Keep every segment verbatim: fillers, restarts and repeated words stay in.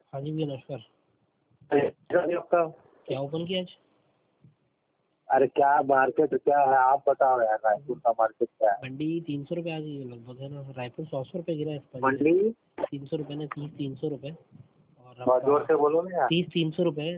हाँ जी भैया नमस्कार। अरे आपका क्या ओपन किया आज? अरे क्या मार्केट क्या है आप बताओ यार, रायपुर का मार्केट क्या है? मंडी तीन सौ रुपये आज ये लगभग है ना। रायपुर सौ सौ रुपये गिरा है इस पर। मंडी तीन सौ रुपये ना, तीस तीन सौ रुपये और बहुत जोर से बोलो ना यार। तीस तीन सौ रुपये।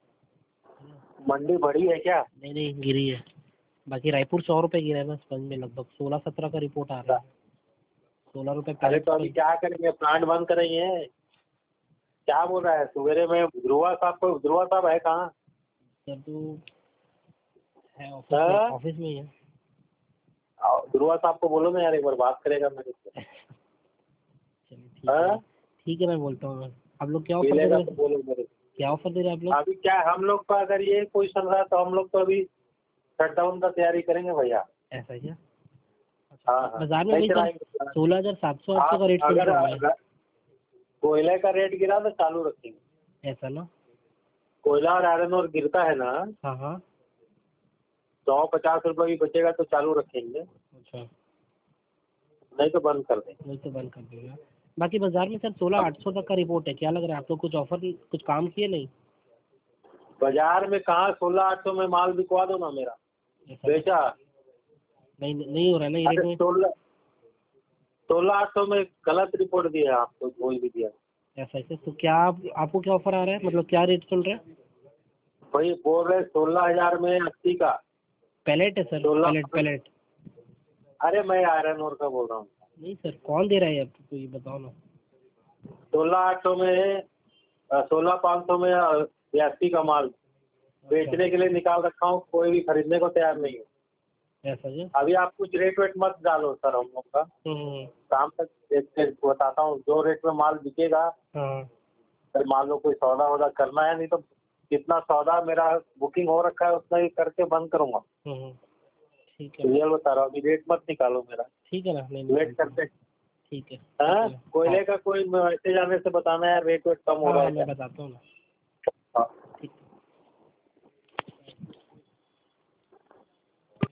मंडी बड़ी है क्या? नहीं नहीं गिरी है। बाकी रायपुर सौ रुपये गिरा है ना स्पंज में, लगभग सोलह सत्रह का रिपोर्ट आ रहा है। सोलह रुपये अरे तो अभी क्या करेंगे, प्लांट बंद करेंगे? क्या बोल रहा है सवेरे में? ध्रुवा साहब को, ध्रुवा साहब है कहाँ? सर तो है ऑफिस में, हाँ? ऑफिस में ही है। आओ, ध्रुवा साहब को बोलो ना यार, एक बार बात करेगा मेरे से। चलिए ठीक है, ठीक है मैं बोलता हूँ। मैं आप लोग क्या ऑफर दे मिलेगा रहे तो हैं? बोलो मेरे से। क्या ऑफर दे रहे हैं आप लोग? अभी क्या हम लोग का अगर ये कोई चल रहा है तो हम लोग तो अभी शटडाउन का तैयारी करेंगे भैया। ऐसा क्या? हाँ हाँ, बाजार में नहीं वही सर चलाएंगे। सोलह हजार सात सौ आठ सौ का आप रेट चल अगर रहा है। अगर कोयले का रेट गिरा तो चालू रखेंगे। ऐसा ना? कोयला और आयरन और गिरता है ना, हाँ हाँ। सौ पचास रुपये की बचेगा तो चालू रखेंगे, अच्छा, नहीं तो बंद कर देंगे। वही तो बंद कर देगा। बाकी बाजार में सर सोलह आठ सौ तक का रिपोर्ट है। क्या लग रहा है आप लोग कुछ ऑफर कुछ काम किए नहीं? बाजार में कहाँ सोलह आठ सौ में माल बिकवा दो ना मेरा, ऐसा बेचा। नहीं नहीं हो रहा है ना ये रेट अरे में? सोलह सोलह आठ सौ में गलत रिपोर्ट दिया है आपको, कोई भी दिया। ऐसा है तो क्या आप आपको क्या ऑफर आ रहा है, मतलब क्या रेट चल रहा है? भाई बोल रहे सोलह हजार में अस्सी का पैलेट है सर, सोलह। Pallet pallet. अरे मैं आयरन और का बोल रहा हूँ। नहीं सर, कौन दे रहा है आपको ये बताओ ना। सोलह आठ सौ में, सोलह पाँच सौ में अस्सी का माल बेचने के लिए निकाल रखा हूँ, कोई भी खरीदने को तैयार नहीं है। ऐसा जी? अभी आप कुछ रेट वेट मत डालो सर हम लोग का, हम्म, शाम तक देखते बताता हूँ जो रेट में माल बिकेगा। हाँ फिर मान लो कोई सौदा वौदा करना है, नहीं तो जितना सौदा मेरा बुकिंग हो रखा है उतना ही करके बंद करूँगा। हम्म, ठीक है रियल बता रहा हूँ, अभी रेट मत निकालो मेरा, ठीक है ना। नहीं वेट निकालता हूँ। करते। ठीक है हाँ, ठीक है। कोयले का कोई मैसेज आने से बताना यार, रेट वेट कम हो हाँ रहा हाँ है मैं क्या? बताता हूँ ना। हाँ।